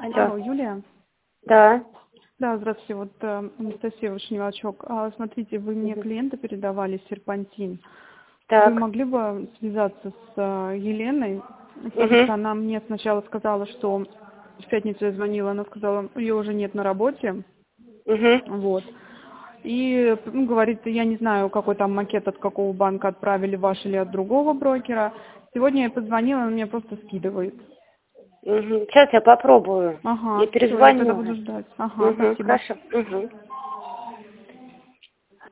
Алло. Алло, Юлия? Да. Да, здравствуйте, вот Анастасия Вышневачок. Смотрите, вы мне клиента передавали, серпантин. Вы Так. могли бы связаться с Еленой? Потому что она мне сначала сказала, что в пятницу я звонила, она сказала, ее уже нет на работе. Вот. И говорит, я не знаю, какой там макет от какого банка отправили, ваш или от другого брокера. Сегодня я позвонила, она мне просто скидывает. Сейчас я попробую. Ага, Я все, я тогда перезвоню. буду ждать. Ага, спасибо. Хорошо.